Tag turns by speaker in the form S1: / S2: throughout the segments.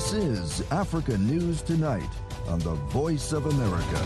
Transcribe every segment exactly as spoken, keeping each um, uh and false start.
S1: This is Africa News Tonight on the Voice of America.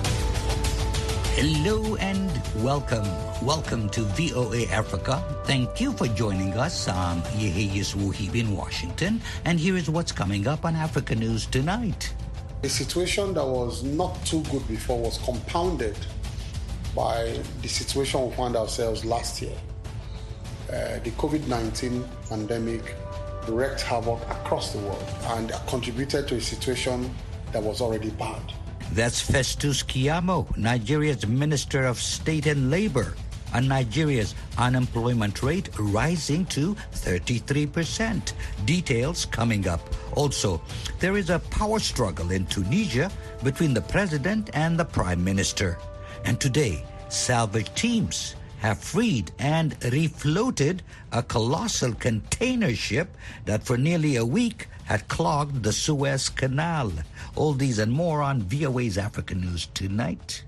S2: Hello and welcome. Welcome to V O A Africa. Thank you for joining us. I'm Yeheyes Wuhib in Washington, and here is what's coming up on Africa News Tonight.
S3: A situation that was not too good before was compounded by the situation we found ourselves last year. Uh, the COVID nineteen pandemic wreaked havoc across the world and contributed to a situation that was already bad.
S2: That's Festus Keyamo, Nigeria's Minister of State and Labor, and Nigeria's unemployment rate rising to thirty-three percent. Details coming up. Also, there is a power struggle in Tunisia between the president and the prime minister. And today, salvage teams have freed and refloated a colossal container ship that for nearly a week had clogged the Suez Canal. All these and more on V O A's African News Tonight.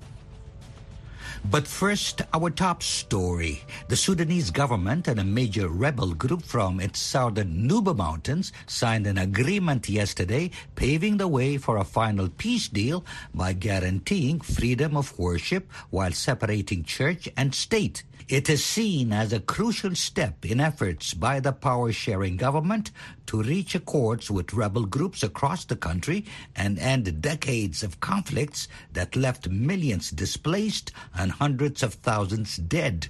S2: But first, our top story. The Sudanese government and a major rebel group from its southern Nuba Mountains signed an agreement yesterday, paving the way for a final peace deal by guaranteeing freedom of worship while separating church and state. It is seen as a crucial step in efforts by the power-sharing government to reach accords with rebel groups across the country and end decades of conflicts that left millions displaced and hundreds of thousands dead.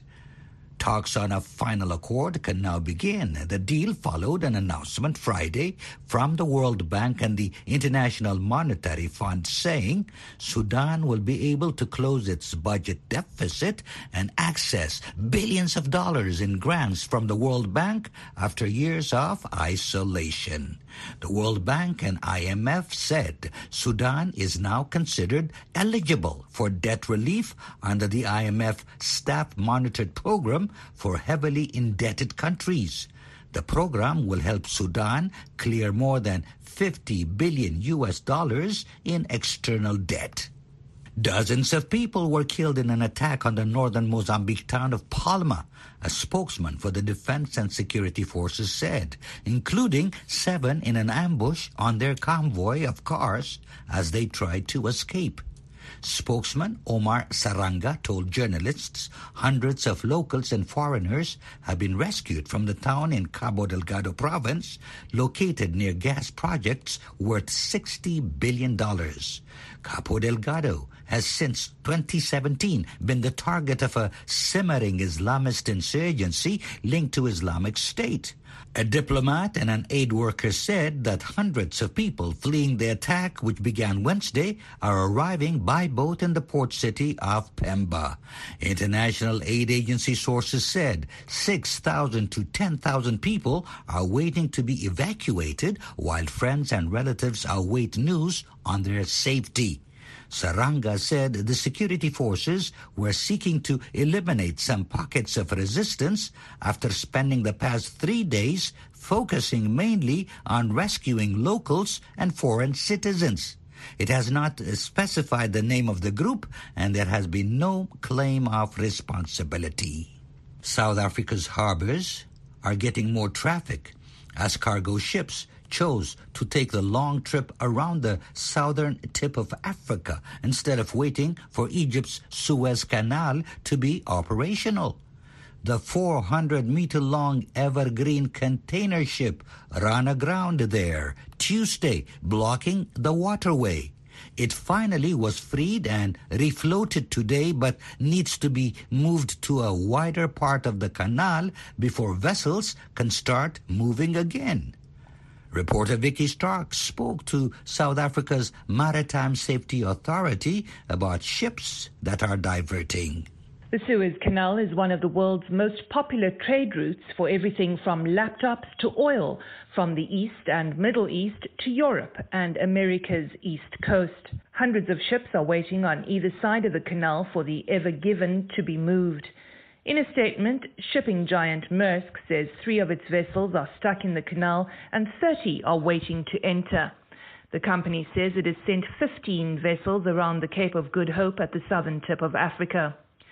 S2: Talks on a final accord can now begin. The deal followed an announcement Friday from the World Bank and the International Monetary Fund saying Sudan will be able to close its budget deficit and access billions of dollars in grants from the World Bank after years of isolation. The World Bank and I M F said Sudan is now considered eligible for debt relief under the I M F staff-monitored program for heavily indebted countries. The program will help Sudan clear more than fifty billion U S dollars in external debt. Dozens of people were killed in an attack on the northern Mozambique town of Palma, a spokesman for the Defense and Security Forces said, including seven in an ambush on their convoy of cars as they tried to escape. Spokesman Omar Saranga told journalists hundreds of locals and foreigners have been rescued from the town in Cabo Delgado province, located near gas projects worth sixty billion dollars. Cabo Delgado has since twenty seventeen been the target of a simmering Islamist insurgency linked to Islamic State. A diplomat and an aid worker said that hundreds of people fleeing the attack, which began Wednesday, are arriving by boat in the port city of Pemba. International aid agency sources said six thousand to ten thousand people are waiting to be evacuated while friends and relatives await news on their safety. Saranga said the security forces were seeking to eliminate some pockets of resistance after spending the past three days focusing mainly on rescuing locals and foreign citizens. It has not specified the name of the group, and there has been no claim of responsibility. South Africa's harbors are getting more traffic as cargo ships chose to take the long trip around the southern tip of Africa instead of waiting for Egypt's Suez Canal to be operational. The four hundred meter long Evergreen container ship ran aground there Tuesday, blocking the waterway. It finally was freed and refloated today, but needs to be moved to a wider part of the canal before vessels can start moving again. Reporter Vicky Stark spoke to South Africa's Maritime Safety Authority about ships that are diverting.
S4: The Suez Canal is one of the world's most popular trade routes for everything from laptops to oil, from the East and Middle East to Europe and America's East Coast. Hundreds of ships are waiting on either side of the canal for the Ever Given to be moved. In a statement, shipping giant Maersk says three of its vessels are stuck in the canal and thirty are waiting to enter. The company says it has sent fifteen vessels around the Cape of Good Hope at the southern tip of Africa.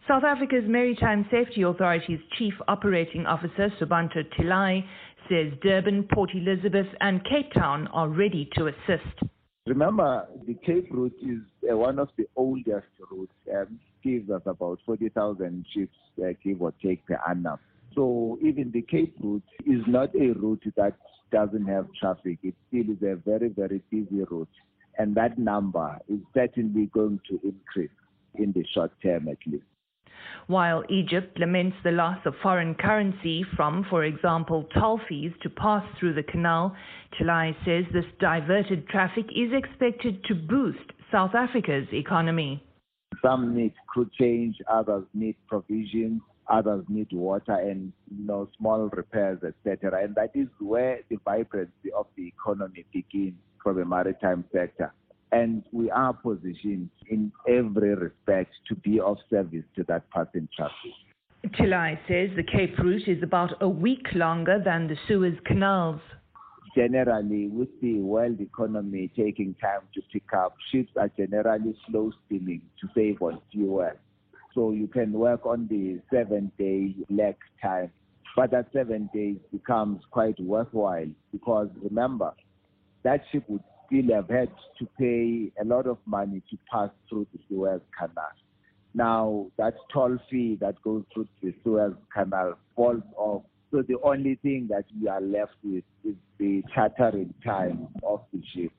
S4: South Africa's Maritime Safety Authority's Chief Operating Officer, Subanto Tilai, says Durban, Port Elizabeth and Cape Town are ready to assist.
S5: Remember, the Cape route is uh, one of the oldest routes. Um, gives us about forty thousand ships, uh, give or take, per annum. So even the Cape route is not a route that doesn't have traffic. It still is a very, very busy route. And that number is certainly going to increase in the short term at least.
S4: While Egypt laments the loss of foreign currency from, for example, toll fees to pass through the canal, Tilai says this diverted traffic is expected to boost South Africa's economy.
S5: Some need crude change, others need provisions, others need water and you know, small repairs, et cetera. And that is where the vibrancy of the economy begins from the maritime sector. And we are positioned in every respect to be of service to that passing traffic.
S4: Tilai says the Cape route is about a week longer than the Suez canals.
S5: Generally, with the world economy taking time to pick up, ships are generally slow steaming to save on fuel. So you can work on the seven-day lag time. But that seven days becomes quite worthwhile because, remember, that ship would still have had to pay a lot of money to pass through the Suez Canal. Now, that toll fee that goes through the Suez Canal falls off. So the only thing that we are left with is the chartering time of the ship.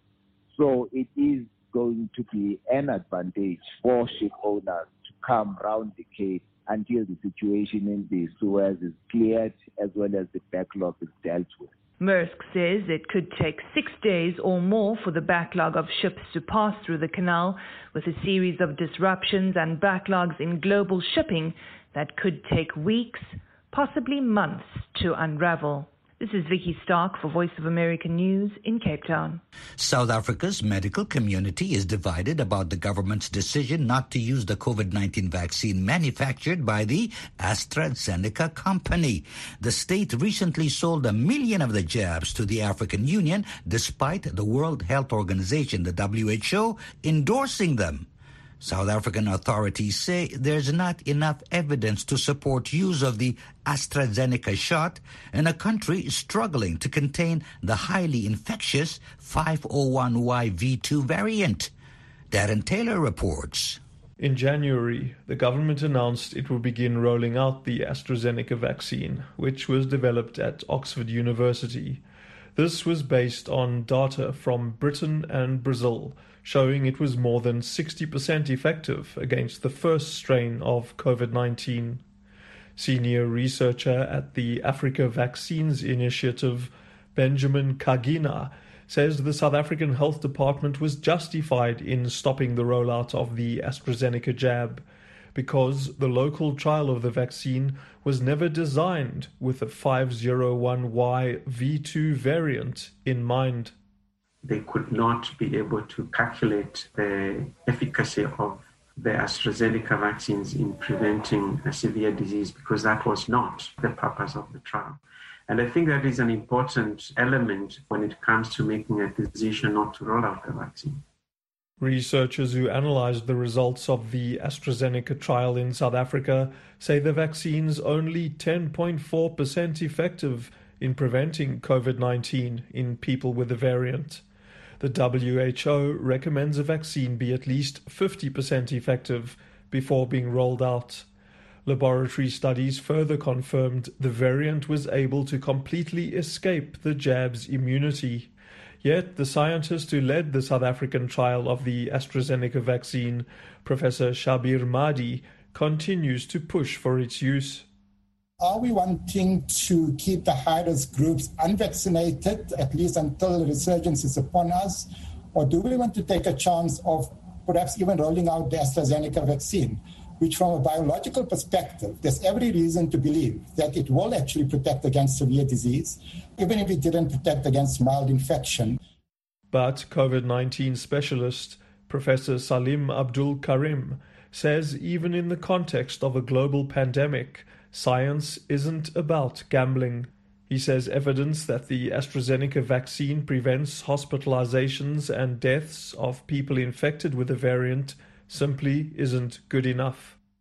S5: So it is going to be an advantage for ship owners to come round the Cape until the situation in the Suez is cleared as well as the backlog is dealt with.
S4: Maersk says it could take six days or more for the backlog of ships to pass through the canal, with a series of disruptions and backlogs in global shipping that could take weeks, possibly months, to unravel. This is Vicky Stark for Voice of America News in Cape Town.
S2: South Africa's medical community is divided about the government's decision not to use the COVID nineteen vaccine manufactured by the AstraZeneca company. The state recently sold a million of the jabs to the African Union, despite the World Health Organization, the W H O, endorsing them. South African authorities say there's not enough evidence to support use of the AstraZeneca shot in a country struggling to contain the highly infectious five oh one Y V two variant. Darren Taylor reports.
S6: In January, the government announced it will begin rolling out the AstraZeneca vaccine, which was developed at Oxford University. This was based on data from Britain and Brazil, showing it was more than sixty percent effective against the first strain of COVID nineteen. Senior researcher at the Africa Vaccines Initiative, Benjamin Kagina, says the South African Health Department was justified in stopping the rollout of the AstraZeneca jab because the local trial of the vaccine was never designed with the five oh one Y V two variant in mind.
S7: They could not be able to calculate the efficacy of the AstraZeneca vaccines in preventing a severe disease because that was not the purpose of the trial. And I think that is an important element when it comes to making a decision not to roll out the vaccine.
S6: Researchers who analyzed the results of the AstraZeneca trial in South Africa say the vaccine's only ten point four percent effective in preventing COVID nineteen in people with the variant. The W H O recommends a vaccine be at least fifty percent effective before being rolled out. Laboratory studies further confirmed the variant was able to completely escape the jab's immunity. Yet the scientist who led the South African trial of the AstraZeneca vaccine, Professor Shabir Mahdi, continues to push for its use.
S8: Are we wanting to keep the high-risk groups unvaccinated, at least until the resurgence is upon us? Or do we want to take a chance of perhaps even rolling out the AstraZeneca vaccine, which from a biological perspective, there's every reason to believe that it will actually protect against severe disease, even if it didn't protect against mild infection.
S6: But COVID nineteen specialist Professor Salim Abdul Karim says even in the context of a global pandemic, science isn't about gambling. He says evidence that the AstraZeneca vaccine prevents hospitalizations and deaths of people infected with the variant simply isn't good enough.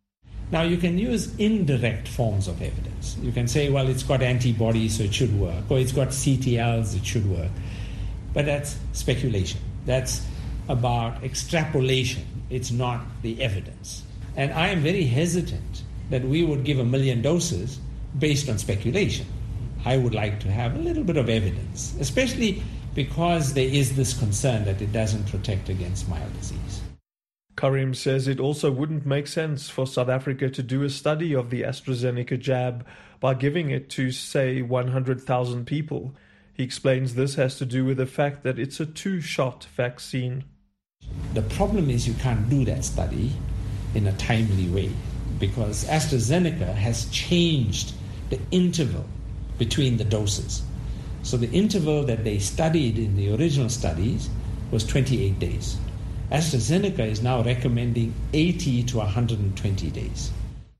S9: Now, you can use indirect forms of evidence. You can say, well, it's got antibodies, so it should work, or it's got C T Ls, it should work. But that's speculation. That's about extrapolation. It's not the evidence. And I am very hesitant that we would give a million doses based on speculation. I would like to have a little bit of evidence, especially because there is this concern that it doesn't protect against mild disease.
S6: Karim says it also wouldn't make sense for South Africa to do a study of the AstraZeneca jab by giving it to, say, one hundred thousand people. He explains this has to do with the fact that it's a two-shot vaccine.
S9: The problem is you can't do that study in a timely way because AstraZeneca has changed the interval between the doses. So the interval that they studied in the original studies was twenty-eight days. AstraZeneca is now recommending eighty to one hundred twenty days.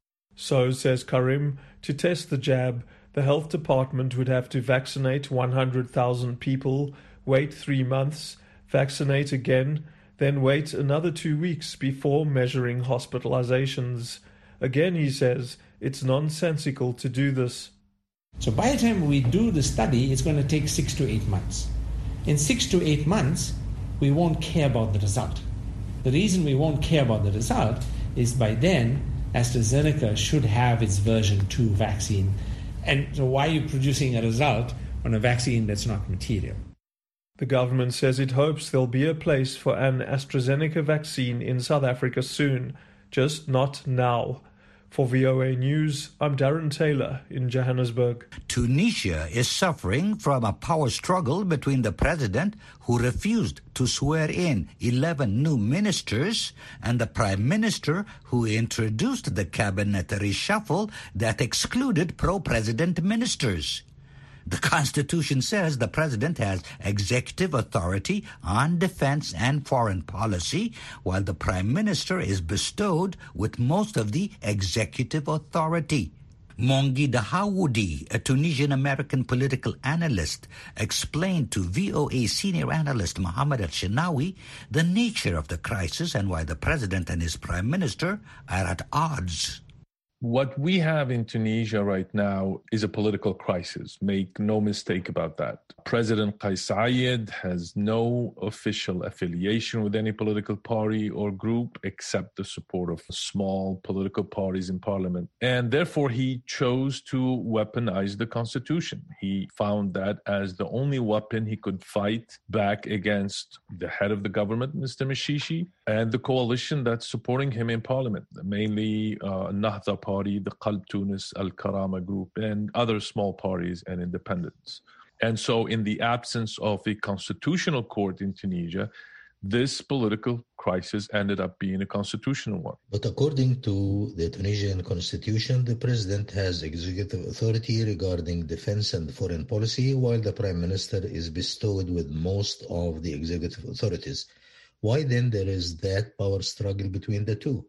S6: So, says Karim, to test the jab, the health department would have to vaccinate one hundred thousand people, wait three months, vaccinate again, then wait another two weeks before measuring hospitalizations. Again, he says, it's nonsensical to do this.
S9: So by the time we do the study, it's going to take six to eight months. In six to eight months, we won't care about the result. The reason we won't care about the result is by then, AstraZeneca should have its version two vaccine. And so why are you producing a result on a vaccine that's not material?
S6: The government says it hopes there'll be a place for an AstraZeneca vaccine in South Africa soon, just not now. For V O A News, I'm Darren Taylor in Johannesburg.
S2: Tunisia is suffering from a power struggle between the president, who refused to swear in eleven new ministers, and the prime minister, who introduced the cabinet reshuffle that excluded pro-president ministers. The Constitution says the president has executive authority on defense and foreign policy, while the prime minister is bestowed with most of the executive authority. Mongi Dahawoudi, a Tunisian-American political analyst, explained to V O A senior analyst Mohammed Al-Shinawi the nature of the crisis and why the president and his prime minister are at odds.
S10: What we have in Tunisia right now is a political crisis. Make no mistake about that. President Kais Saied has no official affiliation with any political party or group except the support of small political parties in parliament. And therefore, he chose to weaponize the constitution. He found that as the only weapon he could fight back against the head of the government, Mister Mishishi, and the coalition that's supporting him in parliament, mainly uh, Nahda Party, the Qalb Tunis, Al-Karama Group, and other small parties and independents. And so in the absence of a constitutional court in Tunisia, this political crisis ended up being a constitutional one.
S11: But according to the Tunisian constitution, the president has executive authority regarding defense and foreign policy, while the prime minister is bestowed with most of the executive authorities. Why then there is that power struggle between the two?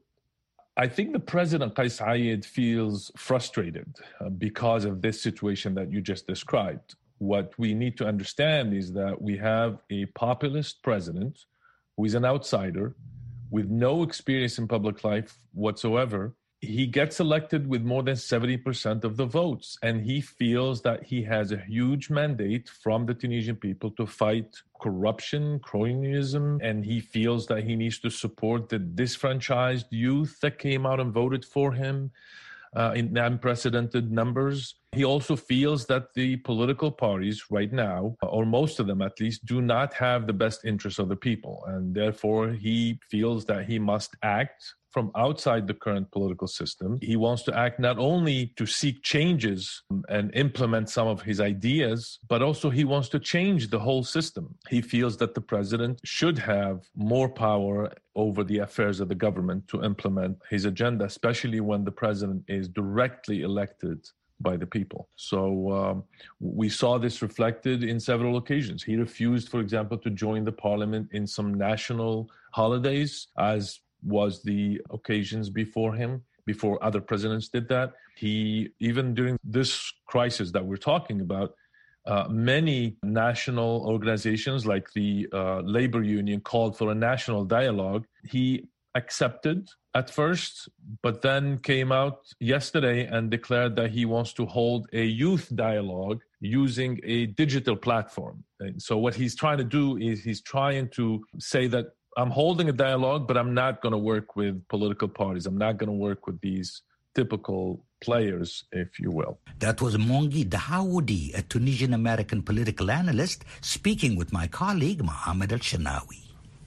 S10: I think the president, Kais Saied, feels frustrated uh, because of this situation that you just described. What we need to understand is that we have a populist president who is an outsider with no experience in public life whatsoever. He gets elected with more than seventy percent of the votes, and he feels that he has a huge mandate from the Tunisian people to fight corruption, cronyism, and he feels that he needs to support the disfranchised youth that came out and voted for him uh, in unprecedented numbers. He also feels that the political parties right now, or most of them at least, do not have the best interests of the people, and therefore he feels that he must act from outside the current political system. He wants to act not only to seek changes and implement some of his ideas, but also he wants to change the whole system. He feels that the president should have more power over the affairs of the government to implement his agenda, especially when the president is directly elected by the people. So um, we saw this reflected in several occasions. He refused, for example, to join the parliament in some national holidays, as was the occasions before him, before other presidents did that. He, even during this crisis that we're talking about, uh, many national organizations like the uh, labor union called for a national dialogue. He accepted at first, but then came out yesterday and declared that he wants to hold a youth dialogue using a digital platform. And so what he's trying to do is he's trying to say that I'm holding a dialogue, but I'm not going to work with political parties. I'm not going to work with these typical players, if you will.
S2: That was Mongi Dahaoudi, a Tunisian-American political analyst, speaking with my colleague Mohammed Al-Shanawi.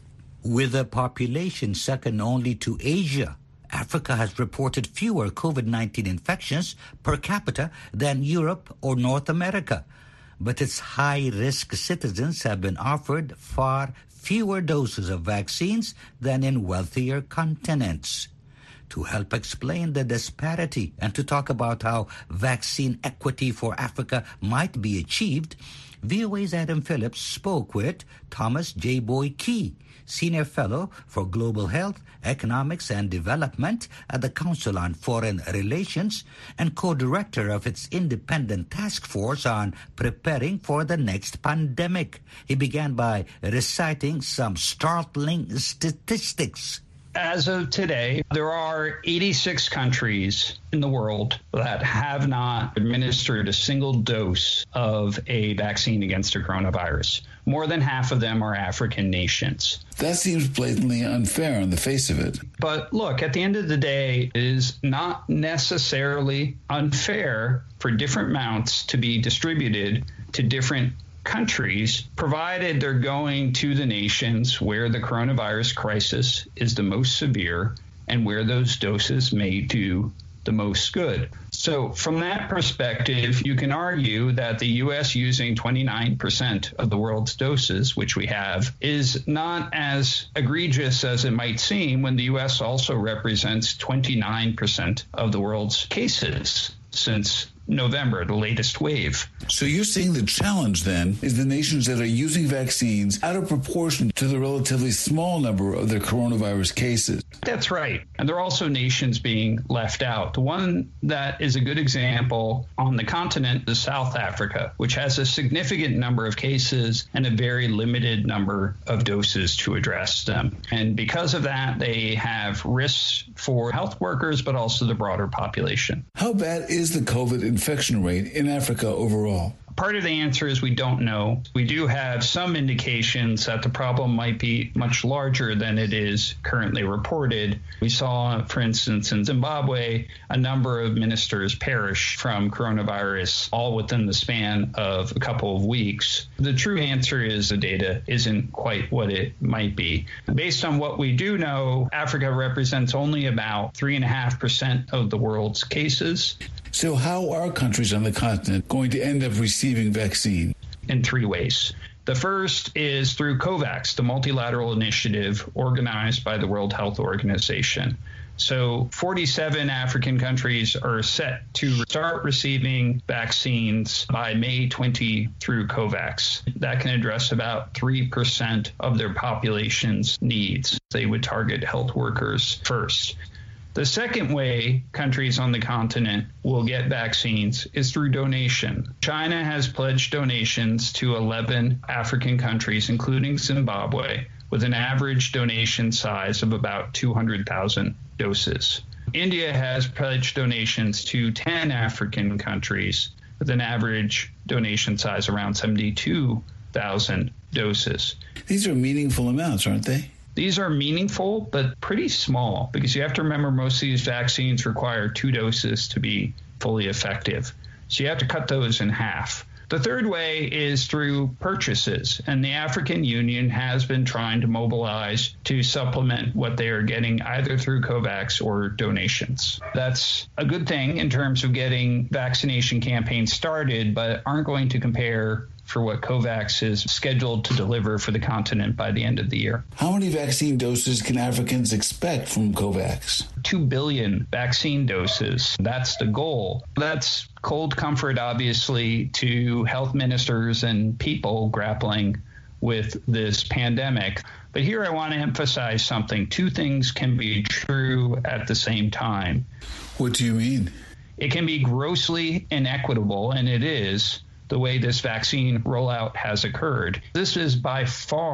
S2: With a population second only to Asia, Africa has reported fewer COVID nineteen infections per capita than Europe or North America. But its high-risk citizens have been offered far fewer doses of vaccines than in wealthier continents. To help explain the disparity and to talk about how vaccine equity for Africa might be achieved, V O A's Adam Phillips spoke with Thomas J. Boy Key, Senior Fellow for Global Health, Economics and Development at the Council on Foreign Relations and co-director of its independent task force on preparing for the next pandemic. He began by reciting some startling statistics.
S12: As of today, there are eighty-six countries in the world that have not administered a single dose of a vaccine against the coronavirus. More than half of them are African nations.
S13: That seems blatantly unfair on the face of it.
S12: But look, at the end of the day, it is not necessarily unfair for different amounts to be distributed to different countries, provided they're going to the nations where the coronavirus crisis is the most severe and where those doses may do the most good. So from that perspective, you can argue that the U S using twenty-nine percent of the world's doses, which we have, is not as egregious as it might seem when the U S also represents twenty-nine percent of the world's cases since November, the latest wave.
S13: So you're saying the challenge then is the nations that are using vaccines out of proportion to the relatively small number of their coronavirus cases.
S12: That's right. And there are also nations being left out. The one that is a good example on the continent is South Africa, which has a significant number of cases and a very limited number of doses to address them. And because of that, they have risks for health workers, but also the broader population.
S13: How bad is the COVID infection rate in Africa overall?
S12: Part of the answer is we don't know. We do have some indications that the problem might be much larger than it is currently reported. We saw, for instance, in Zimbabwe, a number of ministers perish from coronavirus all within the span of a couple of weeks. The true answer is the data isn't quite what it might be. Based on what we do know, Africa represents only about three point five percent of the world's cases.
S13: So how are countries on the continent going to end up receiving vaccine?
S12: In three ways. The first is through COVAX, the multilateral initiative organized by the World Health Organization. So forty-seven African countries are set to start receiving vaccines by May twentieth through COVAX. That can address about three percent of their population's needs. They would target health workers first. The second way countries on the continent will get vaccines is through donation. China has pledged donations to eleven African countries, including Zimbabwe, with an average donation size of about two hundred thousand doses. India has pledged donations to ten African countries with an average donation size around seventy-two thousand doses.
S13: These are meaningful amounts, aren't they?
S12: These are meaningful, but pretty small, because you have to remember most of these vaccines require two doses to be fully effective. So you have to cut those in half. The third way is through purchases, and the African Union has been trying to mobilize to supplement what they are getting either through COVAX or donations. That's a good thing in terms of getting vaccination campaigns started, but aren't going to compare for what COVAX is scheduled to deliver for the continent by the end of the year.
S13: How many vaccine doses can Africans expect from COVAX?
S12: Two billion vaccine doses. That's the goal. That's cold comfort, obviously, to health ministers and people grappling with this pandemic. But here I want to emphasize something. Two things can be true at the same time.
S13: What do you mean?
S12: It can be grossly inequitable, and it is, the way this vaccine rollout has occurred. This is by far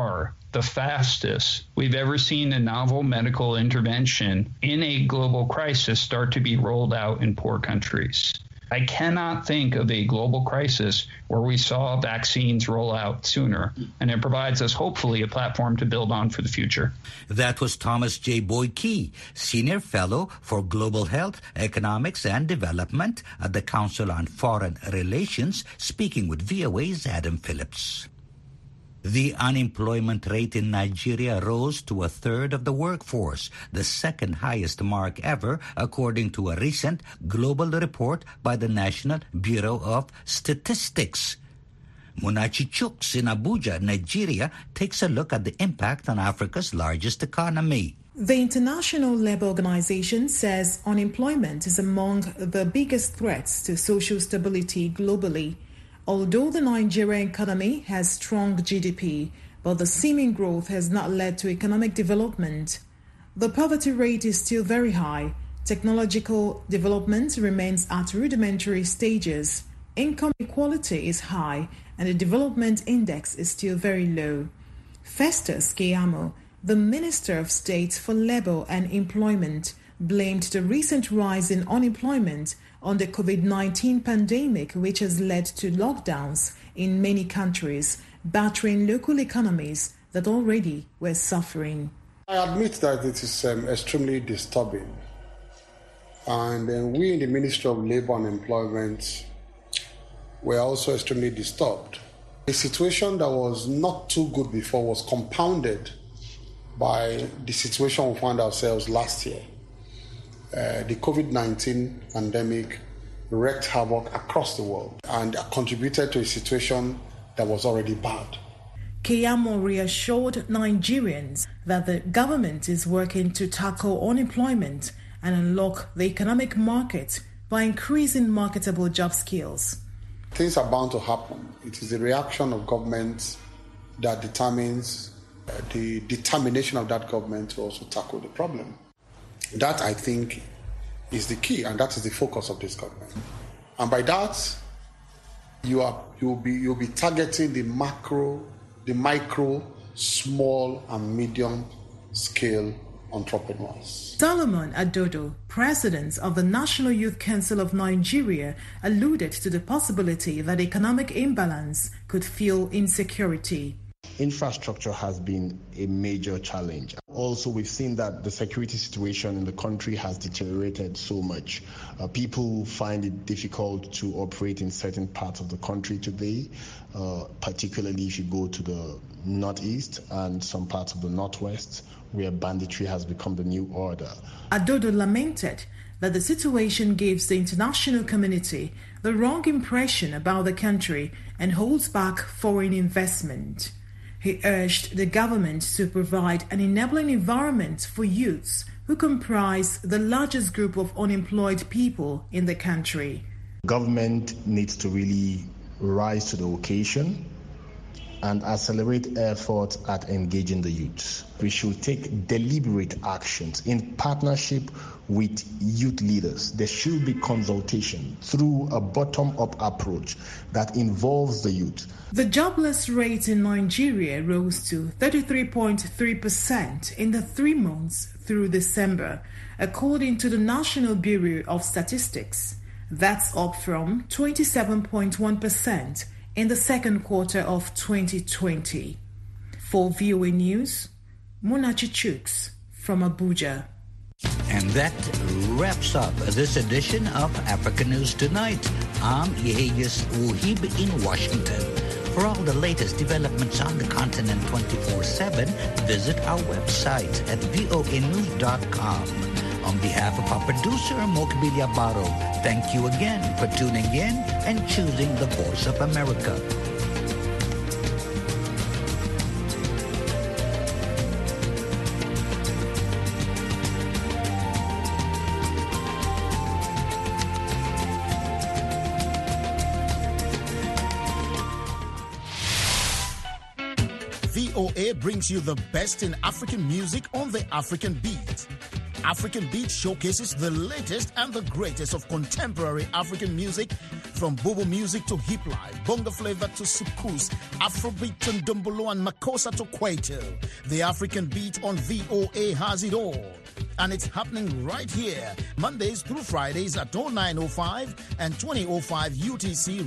S12: the fastest we've ever seen a novel medical intervention in a global crisis start to be rolled out in poor countries. I cannot think of a global crisis where we saw vaccines roll out sooner, and it provides us hopefully a platform to build on for the future.
S2: That was Thomas J. Boyd-Key, Senior Fellow for Global Health, Economics and Development at the Council on Foreign Relations, speaking with V O A's Adam Phillips. The unemployment rate in Nigeria rose to a third of the workforce, the second highest mark ever, according to a recent global report by the National Bureau of Statistics. Munachi Chuks in Abuja, Nigeria, takes a look at the impact on Africa's largest economy.
S14: The International Labour Organization says unemployment is among the biggest threats to social stability globally. Although the Nigerian economy has strong G D P, but the seeming growth has not led to economic development. The poverty rate is still very high. Technological development remains at rudimentary stages. Income inequality is high, and the development index is still very low. Festus Keyamo, the Minister of State for Labour and Employment, blamed the recent rise in unemployment on the COVID nineteen pandemic, which has led to lockdowns in many countries, battering local economies that already were suffering.
S3: I admit that it is um, extremely disturbing. And uh, we in the Ministry of Labour and Employment were also extremely disturbed. A situation that was not too good before was compounded by the situation we found ourselves last year. Uh, the COVID nineteen pandemic wreaked havoc across the world and contributed to a situation that was already bad.
S14: Keyamo reassured Nigerians that the government is working to tackle unemployment and unlock the economic market by increasing marketable job skills.
S3: Things are bound to happen. It is the reaction of government that determines uh, the determination of that government to also tackle the problem. That, I think, is the key, and that is the focus of this government. And by that, you are you'll be you'll be targeting the macro, the micro, small, and medium scale entrepreneurs.
S14: Solomon Adodo, president of the National Youth Council of Nigeria, alluded to the possibility that economic imbalance could fuel insecurity.
S15: Infrastructure has been a major challenge. Also, we've seen that the security situation in the country has deteriorated so much. Uh, people find it difficult to operate in certain parts of the country today, uh, particularly if you go to the northeast and some parts of the northwest, where banditry has become the new order.
S14: Adodo lamented that the situation gives the international community the wrong impression about the country and holds back foreign investment. He urged the government to provide an enabling environment for youths who comprise the largest group of unemployed people in the country.
S15: Government needs to really rise to the occasion and accelerate efforts at engaging the youth. We should take deliberate actions in partnership with youth leaders. There should be consultation through a bottom-up approach that involves the youth.
S14: The jobless rate in Nigeria rose to thirty-three point three percent in the three months through December, according to the National Bureau of Statistics. That's up from twenty-seven point one percent in the second quarter of twenty twenty. For V O A News, Munachi Chuks from Abuja.
S2: And that wraps up this edition of Africa News Tonight. I'm Yeheyes Uhib in Washington. For all the latest developments on the continent twenty-four seven, visit our website at voa news dot com. On behalf of our producer, Mokbilia Baro, thank you again for tuning in and choosing the Voice of America.
S16: V O A brings you the best in African music on the African Beat. African Beat showcases the latest and the greatest of contemporary African music From Bobo music to hip life, bongo flavor to sukus, Afrobeat and Dumbolo and Makossa to Kwaito, the African beat on V O A has it all. And it's happening right here, Mondays through Fridays at oh nine oh five and twenty oh five U T C